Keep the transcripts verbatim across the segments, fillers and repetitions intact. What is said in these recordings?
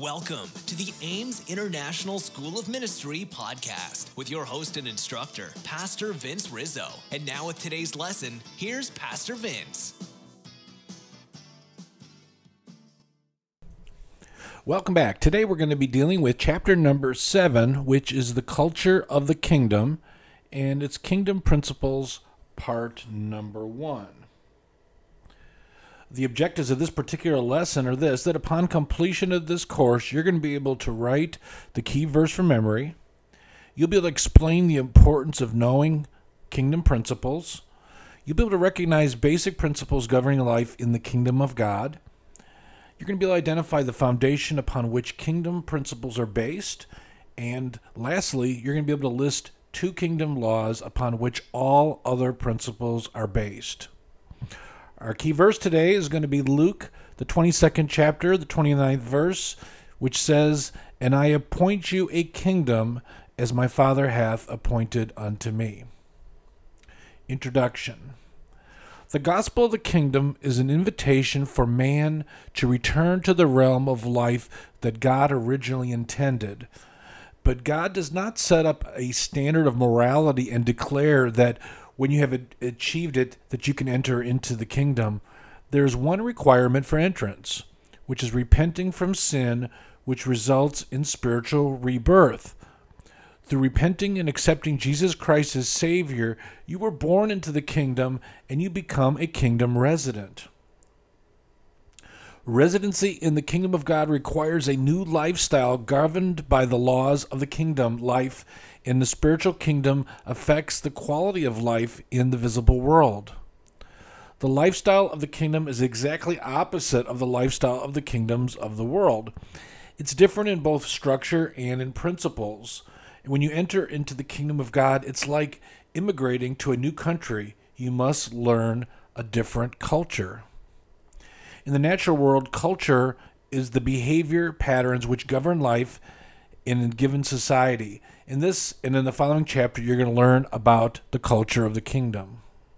Welcome to the Ames International School of Ministry podcast with your host and instructor, Pastor Vince Rizzo. And now with today's lesson, here's Pastor Vince. Welcome back. Today we're going to be dealing with chapter number seven, which is the culture of the kingdom, and its kingdom principles, part number one. The objectives of this particular lesson are this, that upon completion of this course, you're going to be able to write the key verse from memory. You'll be able to explain the importance of knowing kingdom principles. You'll be able to recognize basic principles governing life in the kingdom of God. You're going to be able to identify the foundation upon which kingdom principles are based. And lastly, you're going to be able to list two kingdom laws upon which all other principles are based. Our key verse today is going to be Luke, the twenty-second chapter, the twenty-ninth verse, which says, "And I appoint you a kingdom as my Father hath appointed unto me." Introduction. The gospel of the kingdom is an invitation for man to return to the realm of life that God originally intended. But God does not set up a standard of morality and declare that when you have achieved it, that you can enter into the kingdom. There is one requirement for entrance, which is repenting from sin, which results in spiritual rebirth. Through repenting and accepting Jesus Christ as Savior, you were born into the kingdom and you become a kingdom resident. Residency in the kingdom of God requires a new lifestyle governed by the laws of the kingdom. Life in the spiritual kingdom affects the quality of life in the visible world. The lifestyle of the kingdom is exactly opposite of the lifestyle of the kingdoms of the world. It's different in both structure and in principles. When you enter into the kingdom of God, it's like immigrating to a new country. You must learn a different culture. In the natural world, culture is the behavior patterns which govern life in a given society. In this and in the following chapter, you're going to learn about the culture of the kingdom.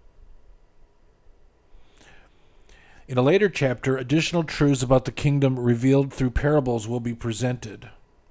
In a later chapter, additional truths about the kingdom revealed through parables will be presented.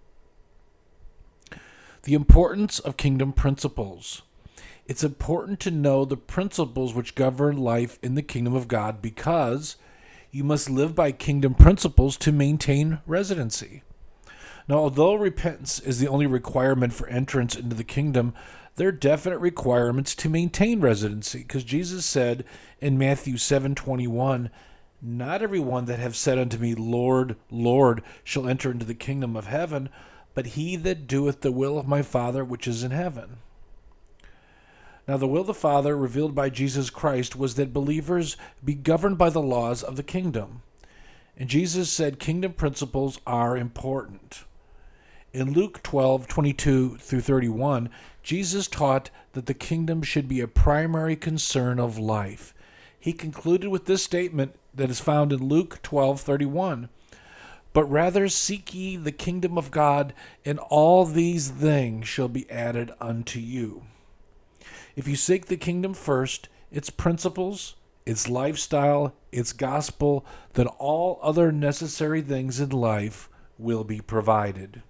The importance of kingdom principles. It's important to know the principles which govern life in the kingdom of God because you must live by kingdom principles to maintain residency. Now, although repentance is the only requirement for entrance into the kingdom, there are definite requirements to maintain residency, because Jesus said in Matthew seven twenty-one, "Not everyone that have said unto me, Lord, Lord, shall enter into the kingdom of heaven, but he that doeth the will of my Father which is in heaven." Now, the will of the Father revealed by Jesus Christ was that believers be governed by the laws of the kingdom. And Jesus said kingdom principles are important. In Luke twelve twenty-two through thirty-one, Jesus taught that the kingdom should be a primary concern of life. He concluded with this statement that is found in Luke twelve thirty-one. "But rather seek ye the kingdom of God, and all these things shall be added unto you." If you seek the kingdom first, its principles, its lifestyle, its gospel, then all other necessary things in life will be provided.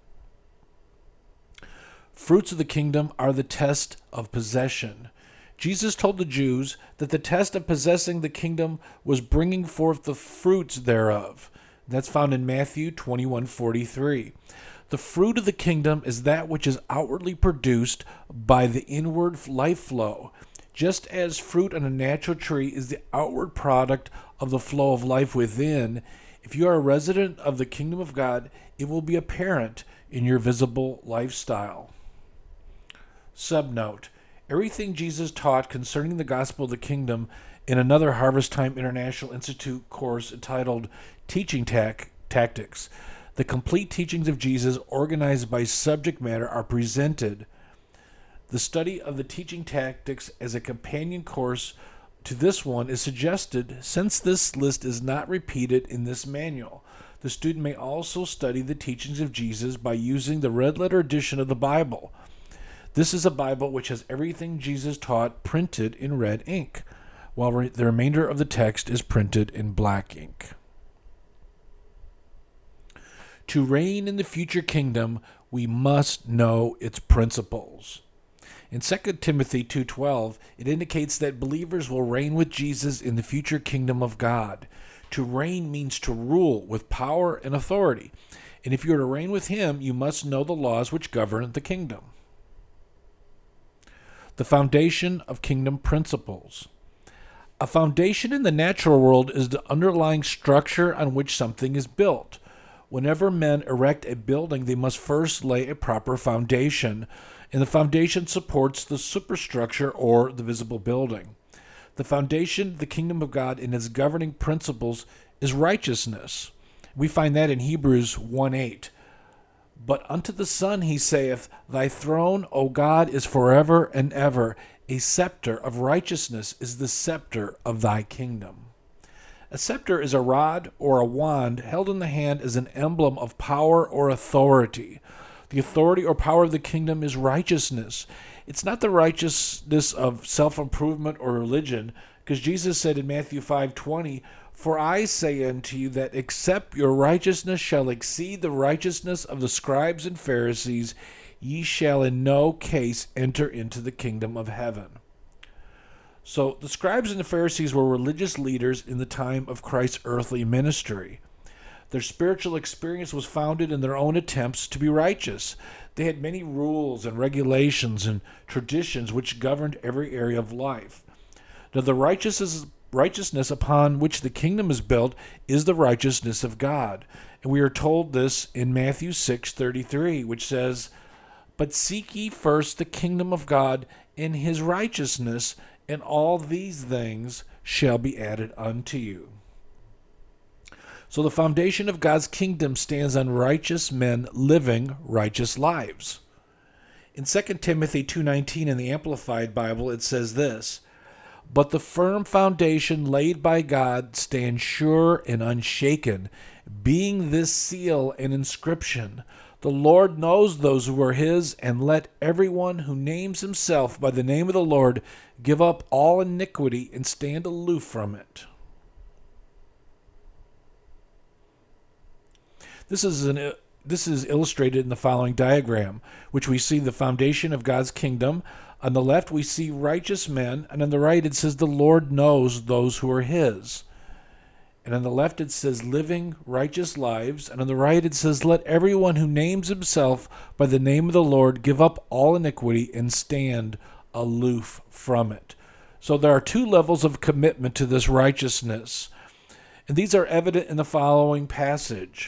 Fruits of the kingdom are the test of possession. Jesus told the Jews that the test of possessing the kingdom was bringing forth the fruits thereof. That's found in Matthew twenty-one forty-three. The fruit of the kingdom is that which is outwardly produced by the inward life flow. Just as fruit on a natural tree is the outward product of the flow of life within, if you are a resident of the kingdom of God, it will be apparent in your visible lifestyle. Subnote: everything Jesus taught concerning the gospel of the kingdom in another Harvest Time International Institute course entitled Teaching Tac- Tactics. The complete teachings of Jesus, organized by subject matter, are presented. The study of the teaching tactics as a companion course to this one is suggested since this list is not repeated in this manual. The student may also study the teachings of Jesus by using the red letter edition of the Bible. This is a Bible which has everything Jesus taught printed in red ink, while re- the remainder of the text is printed in black ink. To reign in the future kingdom, we must know its principles. In Second Timothy two twelve, it indicates that believers will reign with Jesus in the future kingdom of God. To reign means to rule with power and authority. And if you are to reign with him, you must know the laws which govern the kingdom. The foundation of kingdom principles. A foundation in the natural world is the underlying structure on which something is built. Whenever men erect a building, they must first lay a proper foundation, and the foundation supports the superstructure or the visible building. The foundation of the kingdom of God in its governing principles is righteousness. We find that in Hebrews one eight. But unto the Son he saith, Thy throne, O God, is forever and ever. A scepter of righteousness is the scepter of thy kingdom. A scepter is a rod or a wand held in the hand as an emblem of power or authority. The authority or power of the kingdom is righteousness. It's not the righteousness of self-improvement or religion, because Jesus said in Matthew five twenty, For I say unto you that except your righteousness shall exceed the righteousness of the scribes and Pharisees, ye shall in no case enter into the kingdom of heaven. So the scribes and the Pharisees were religious leaders in the time of Christ's earthly ministry. Their spiritual experience was founded in their own attempts to be righteous. They had many rules and regulations and traditions which governed every area of life. Now the righteousness, righteousness upon which the kingdom is built is the righteousness of God. And we are told this in Matthew six thirty-three, which says, But seek ye first the kingdom of God and his righteousness, and all these things shall be added unto you. So the foundation of God's kingdom stands on righteous men living righteous lives. In Second Timothy two nineteen in the Amplified Bible, it says this, But the firm foundation laid by God stands sure and unshaken, being this seal and inscription, The Lord knows those who are his, and let everyone who names himself by the name of the Lord give up all iniquity and stand aloof from it. This is an this is illustrated in the following diagram, which we see the foundation of God's kingdom. On the left, we see righteous men, and on the right, it says the Lord knows those who are his. And on the left, it says living righteous lives, and on the right, it says let everyone who names himself by the name of the Lord give up all iniquity and stand aloof from it. So there are two levels of commitment to this righteousness, and these are evident in the following passage.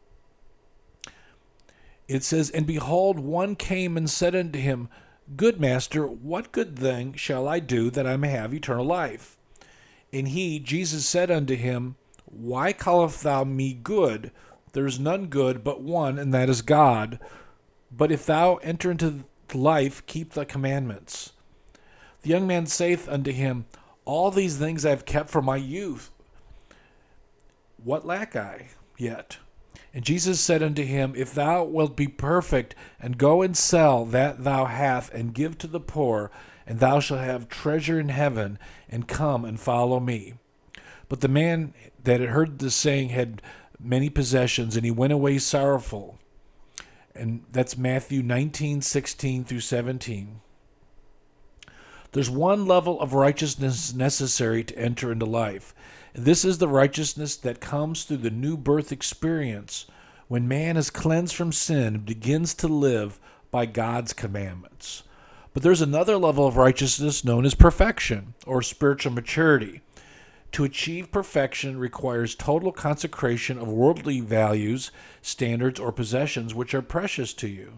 It says, And behold, one came and said unto him, Good master, what good thing shall I do that I may have eternal life? And he, Jesus, said unto him, Why callest thou me good? There is none good but one, and that is God. But if thou enter into life, keep the commandments. The young man saith unto him, All these things I have kept from my youth. What lack I yet? And Jesus said unto him, If thou wilt be perfect, and go and sell that thou hast, and give to the poor, and thou shalt have treasure in heaven, and come and follow me. But the man that had heard this saying had many possessions, and he went away sorrowful. And that's Matthew nineteen sixteen through seventeen. There's one level of righteousness necessary to enter into life. This is the righteousness that comes through the new birth experience, when man is cleansed from sin and begins to live by God's commandments. But there's another level of righteousness known as perfection, or spiritual maturity. To achieve perfection requires total consecration of worldly values, standards, or possessions which are precious to you.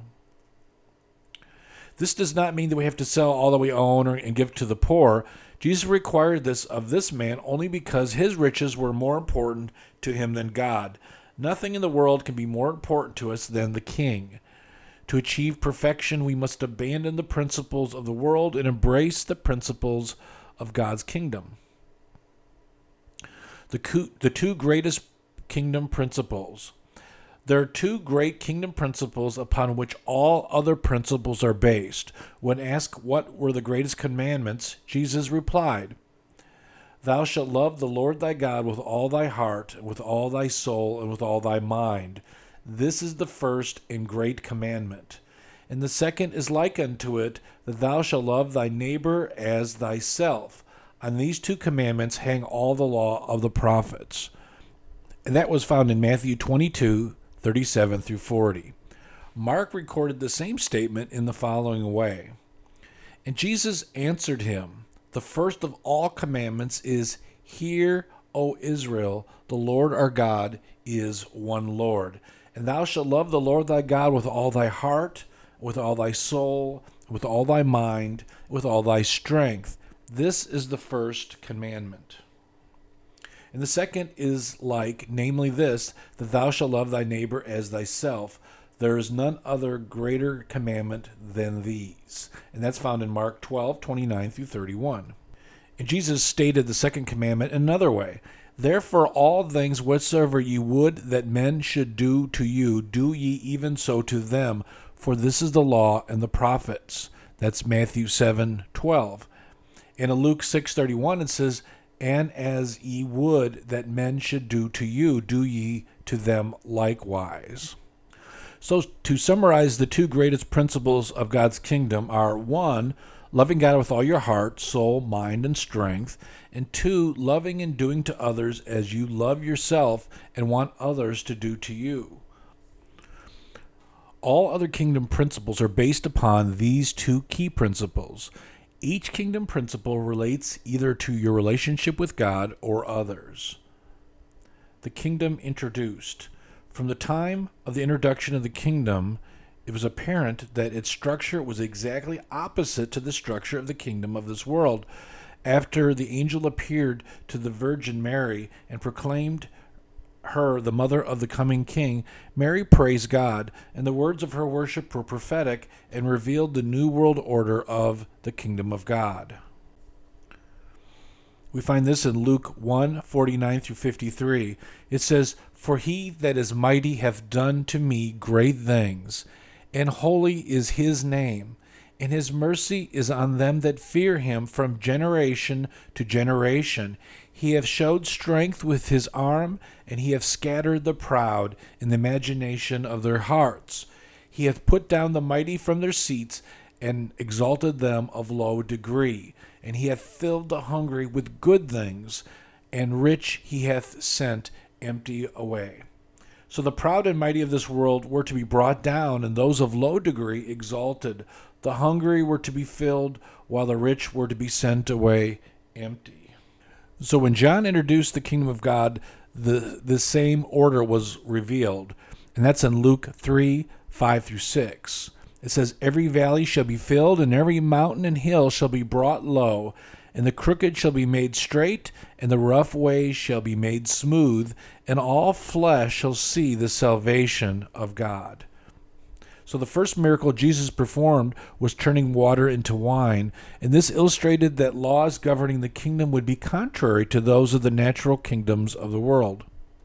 This does not mean that we have to sell all that we own or, and give to the poor. Jesus required this of this man only because his riches were more important to him than God. Nothing in the world can be more important to us than the King. To achieve perfection, we must abandon the principles of the world and embrace the principles of God's kingdom. The, co- the two greatest kingdom principles. There are two great kingdom principles upon which all other principles are based. When asked what were the greatest commandments, Jesus replied, Thou shalt love the Lord thy God with all thy heart, and with all thy soul, and with all thy mind. This is the first and great commandment. And the second is like unto it, that thou shalt love thy neighbor as thyself. On these two commandments hang all the law of the prophets. And that was found in Matthew twenty-two, thirty-seven through forty. Mark recorded the same statement in the following way. And Jesus answered him, the first of all commandments is, Hear, O Israel, the Lord our God is one Lord. And thou shalt love the Lord thy God with all thy heart, with all thy soul, with all thy mind, with all thy strength. This is the first commandment. And the second is like, namely this, that thou shalt love thy neighbor as thyself. There is none other greater commandment than these. And that's found in Mark twelve, twenty-nine through thirty-one. And Jesus stated the second commandment another way. Therefore all things whatsoever ye would that men should do to you, do ye even so to them, for this is the law and the prophets. That's Matthew seven, twelve. And in Luke six, thirty-one it says, And as ye would that men should do to you, do ye to them likewise. So to summarize, the two greatest principles of God's kingdom are, one, loving God with all your heart, soul, mind, and strength, and two, loving and doing to others as you love yourself and want others to do to you. All other kingdom principles are based upon these two key principles. Each kingdom principle relates either to your relationship with God or others. The kingdom introduced. From the time of the introduction of the kingdom, it was apparent that its structure was exactly opposite to the structure of the kingdom of this world. After the angel appeared to the Virgin Mary and proclaimed her the mother of the coming king, Mary praised God, and the words of her worship were prophetic and revealed the new world order of the kingdom of God. We find this in Luke one, forty-nine through fifty-three. It says, For he that is mighty hath done to me great things, and holy is his name, and his mercy is on them that fear him from generation to generation. He hath showed strength with his arm, and he hath scattered the proud in the imagination of their hearts. He hath put down the mighty from their seats, and exalted them of low degree. And he hath filled the hungry with good things, and rich he hath sent empty away. So the proud and mighty of this world were to be brought down, and those of low degree exalted. The hungry were to be filled, while the rich were to be sent away empty. So when John introduced the kingdom of God, the, the same order was revealed. And that's in Luke three, five through six. It says, Every valley shall be filled, and every mountain and hill shall be brought low, and the crooked shall be made straight, and the rough ways shall be made smooth, and all flesh shall see the salvation of God. So the first miracle Jesus performed was turning water into wine, and this illustrated that laws governing the kingdom would be contrary to those of the natural kingdoms of the world.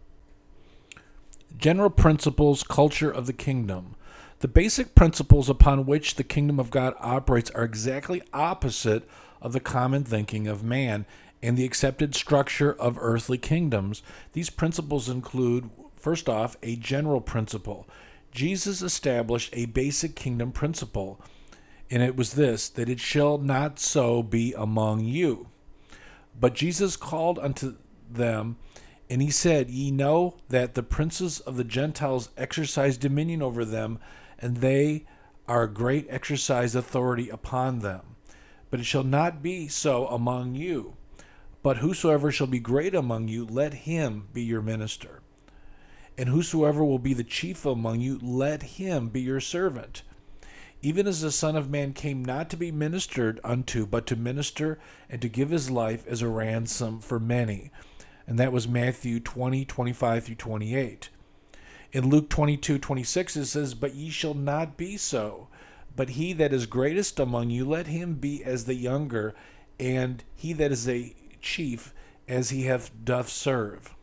General principles, culture of the kingdom. The basic principles upon which the kingdom of God operates are exactly opposite of the common thinking of man and the accepted structure of earthly kingdoms. These principles include, first off, a general principle. Jesus established a basic kingdom principle, and it was this, that it shall not so be among you. But Jesus called unto them, and he said, Ye know that the princes of the Gentiles exercise dominion over them, and they are great exercise authority upon them. But it shall not be so among you. But whosoever shall be great among you, let him be your minister. And whosoever will be the chief among you, let him be your servant. Even as the Son of Man came not to be ministered unto, but to minister and to give his life as a ransom for many. And that was Matthew twenty, twenty-five through twenty-eight. In Luke twenty-two, twenty-six it says, But ye shall not be so. But he that is greatest among you, let him be as the younger, and he that is a chief, as he hath doth serve.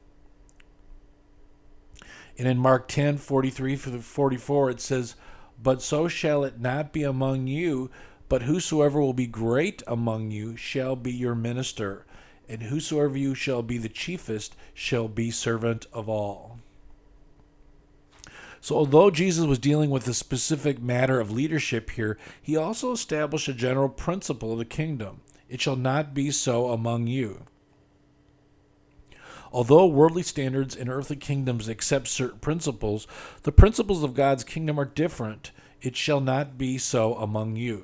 And in Mark ten, forty-three through forty-four it says, But so shall it not be among you, but whosoever will be great among you shall be your minister, and whosoever you shall be the chiefest shall be servant of all. So although Jesus was dealing with a specific matter of leadership here, he also established a general principle of the kingdom. It shall not be so among you. Although worldly standards in earthly kingdoms accept certain principles, the principles of God's kingdom are different. It shall not be so among you.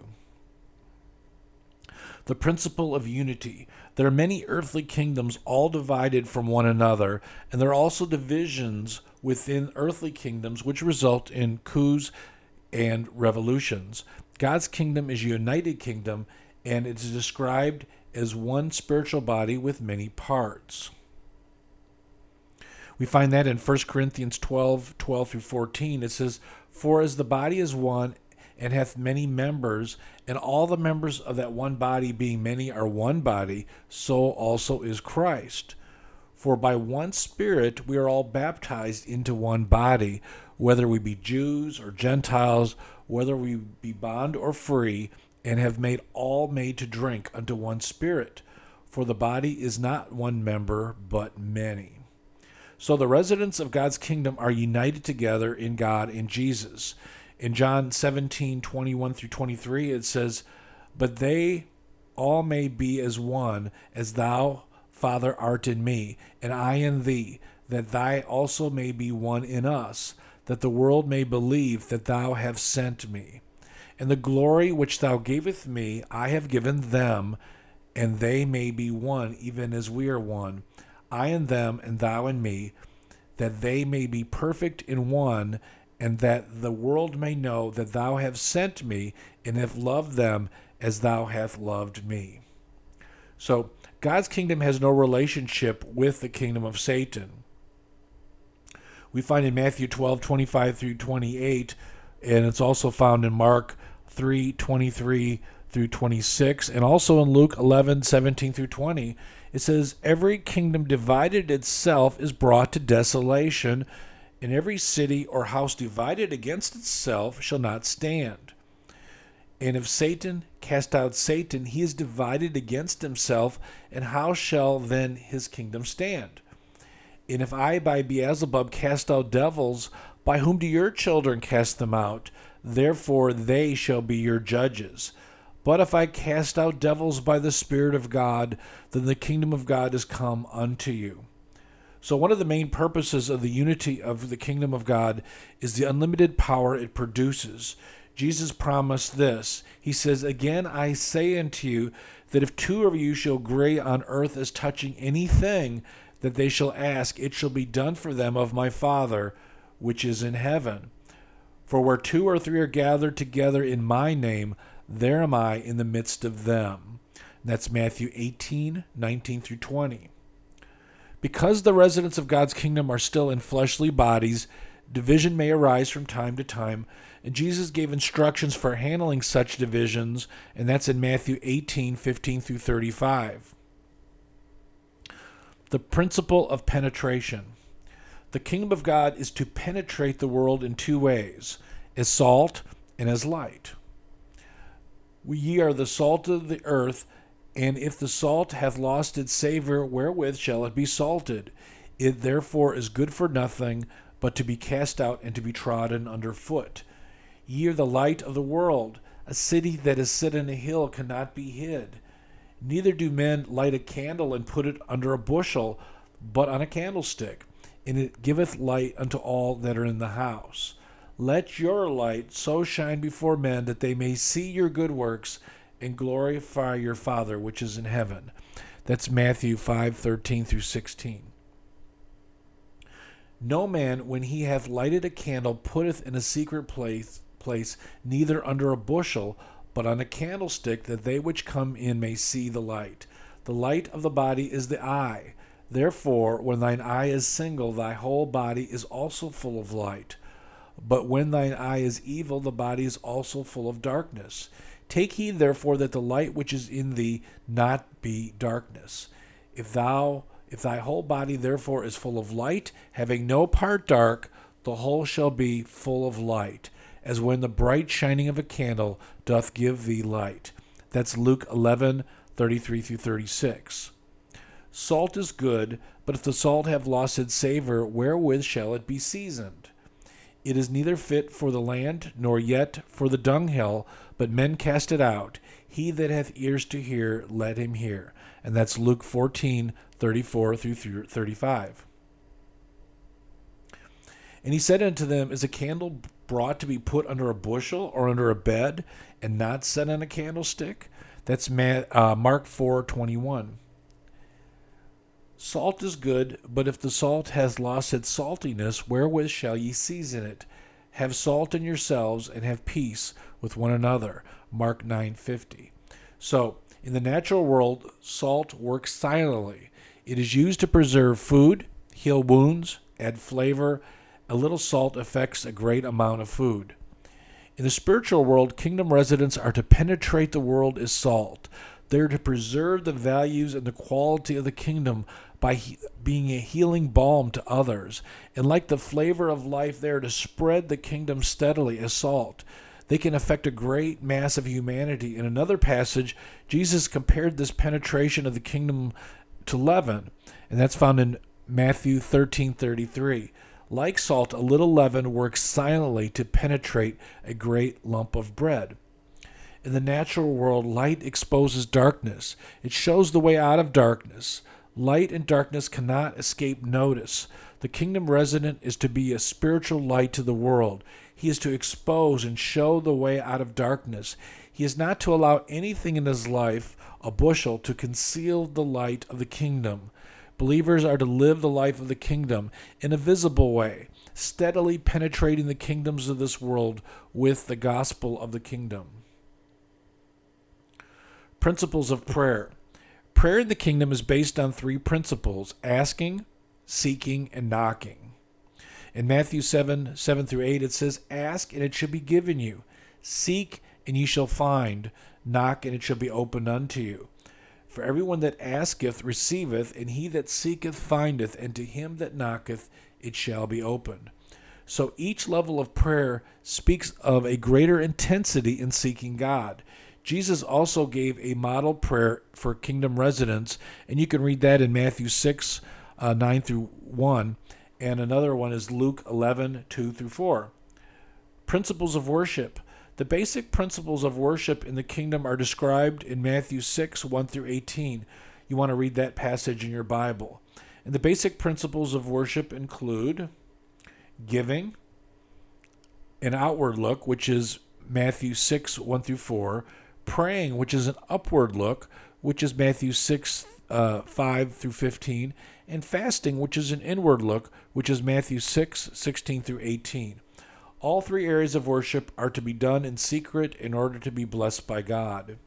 The principle of unity. There are many earthly kingdoms all divided from one another, and there are also divisions within earthly kingdoms which result in coups and revolutions. God's kingdom is a united kingdom, and it is described as one spiritual body with many parts. We find that in First Corinthians twelve, twelve through fourteen. It says, "For as the body is one, and hath many members, and all the members of that one body being many are one body, so also is Christ. For by one Spirit we are all baptized into one body, whether we be Jews or Gentiles, whether we be bond or free, and have made all made to drink unto one Spirit. For the body is not one member, but many." So the residents of God's kingdom are united together in God in Jesus. In John seventeen, twenty-one through twenty-three, it says, "But they all may be as one, as thou, Father, art in me, and I in thee, that thou also may be one in us, that the world may believe that thou hast sent me. And the glory which thou gavest me I have given them, and they may be one, even as we are one, I and them, and thou and me, that they may be perfect in one, and that the world may know that thou hast sent me, and have loved them as thou hast loved me." So God's kingdom has no relationship with the kingdom of Satan. We find in Matthew twelve, twenty-five through twenty-eight, and it's also found in Mark three, twenty-three through twenty-six, and also in Luke eleven, seventeen through twenty. It says, "Every kingdom divided itself is brought to desolation, and every city or house divided against itself shall not stand. And if Satan cast out Satan, he is divided against himself, and how shall then his kingdom stand? And if I by Beelzebub cast out devils, by whom do your children cast them out? Therefore they shall be your judges. But if I cast out devils by the Spirit of God, then the kingdom of God is come unto you." So one of the main purposes of the unity of the kingdom of God is the unlimited power it produces. Jesus promised this. He says, "Again I say unto you, that if two of you shall agree on earth as touching anything that they shall ask, it shall be done for them of my Father which is in heaven. For where two or three are gathered together in my name, there am I in the midst of them." And that's Matthew eighteen, nineteen through twenty. Because the residents of God's kingdom are still in fleshly bodies, division may arise from time to time, and Jesus gave instructions for handling such divisions, and that's in Matthew eighteen, fifteen through thirty-five. The principle of penetration. The kingdom of God is to penetrate the world in two ways, as salt and as light. We ye are the salt of the earth, and if the salt hath lost its savour, wherewith shall it be salted? It therefore is good for nothing, but to be cast out and to be trodden under foot. Ye are the light of the world. A city that is set in a hill cannot be hid. Neither do men light a candle and put it under a bushel, but on a candlestick, and it giveth light unto all that are in the house. Let your light so shine before men that they may see your good works and glorify your Father which is in heaven. That's Matthew five, thirteen through sixteen. No man, when he hath lighted a candle, putteth in a secret place, place neither under a bushel, but on a candlestick, that they which come in may see the light. The light of the body is the eye. Therefore, when thine eye is single, thy whole body is also full of light. But when thine eye is evil, the body is also full of darkness. Take heed, therefore, that the light which is in thee not be darkness. If thou, if thy whole body therefore is full of light, having no part dark, the whole shall be full of light, as when the bright shining of a candle doth give thee light. That's Luke eleven, thirty-three through thirty-six. Salt is good, but if the salt have lost its savour, wherewith shall it be seasoned? It is neither fit for the land, nor yet for the dunghill, but men cast it out. He that hath ears to hear, let him hear. And that's Luke fourteen, thirty-four through thirty-five. And he said unto them, Is a candle brought to be put under a bushel or under a bed, and not set on a candlestick? That's Mark four twenty-one. Salt is good, but if the salt has lost its saltiness, wherewith shall ye season it? Have salt in yourselves, and have peace with one another. Mark nine fifty. So, in the natural world, salt works silently. It is used to preserve food, heal wounds, add flavor. A little salt affects a great amount of food. In the spiritual world, kingdom residents are to penetrate the world as salt. They are to preserve the values and the quality of the kingdom by he- being a healing balm to others. And like the flavor of life, they are to spread the kingdom steadily as salt. They can affect a great mass of humanity. In another passage, Jesus compared this penetration of the kingdom to leaven, and that's found in Matthew thirteen thirty-three. Like salt, a little leaven works silently to penetrate a great lump of bread. In the natural world, light exposes darkness. It shows the way out of darkness. Light and darkness cannot escape notice. The kingdom resident is to be a spiritual light to the world. He is to expose and show the way out of darkness. He is not to allow anything in his life, a bushel, to conceal the light of the kingdom. Believers are to live the life of the kingdom in a visible way, steadily penetrating the kingdoms of this world with the gospel of the kingdom. Principles of prayer. Prayer in the kingdom is based on three principles: asking, seeking, and knocking. In Matthew seven, seven through eight, it says, Ask, and it shall be given you. Seek, and ye shall find. Knock, and it shall be opened unto you. For everyone that asketh receiveth, and he that seeketh findeth, and to him that knocketh it shall be opened. So each level of prayer speaks of a greater intensity in seeking God. Jesus also gave a model prayer for kingdom residents, and you can read that in Matthew six, uh, nine through one, and another one is Luke eleven, two through four. Principles of worship. The basic principles of worship in the kingdom are described in Matthew six, one through eighteen. You want to read that passage in your Bible. And the basic principles of worship include giving, an outward look, which is Matthew six, one through four, praying, which is an upward look, which is Matthew six, uh, five through fifteen, and fasting, which is an inward look, which is Matthew six, sixteen through eighteen. All three areas of worship are to be done in secret in order to be blessed by God.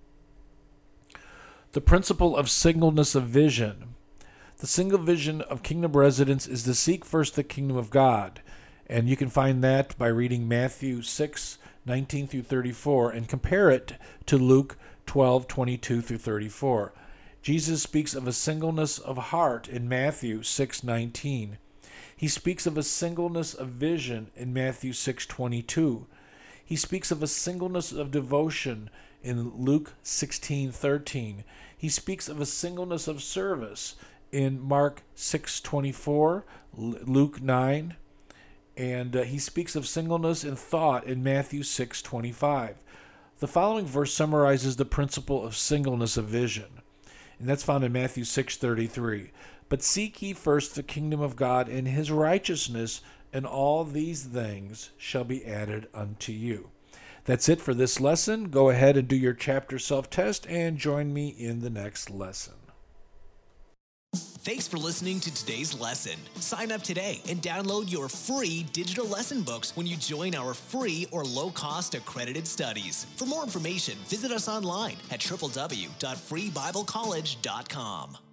The principle of singleness of vision. The single vision of kingdom residents is to seek first the kingdom of God. And you can find that by reading Matthew six, nineteen through thirty-four, and compare it to Luke twelve, twenty-two through thirty-four. Jesus speaks of a singleness of heart in Matthew six, nineteen. He speaks of a singleness of vision in Matthew six, twenty-two. He speaks of a singleness of devotion in Luke sixteen, thirteen. He speaks of a singleness of service in Mark six, twenty-four, Luke nine, and uh, he speaks of singleness in thought in Matthew six, twenty-five. The following verse summarizes the principle of singleness of vision, and that's found in Matthew six, thirty-three. But seek ye first the kingdom of God and his righteousness, and all these things shall be added unto you. That's it for this lesson. Go ahead and do your chapter self-test and join me in the next lesson. Thanks for listening to today's lesson. Sign up today and download your free digital lesson books when you join our free or low-cost accredited studies. For more information, visit us online at w w w dot free bible college dot com.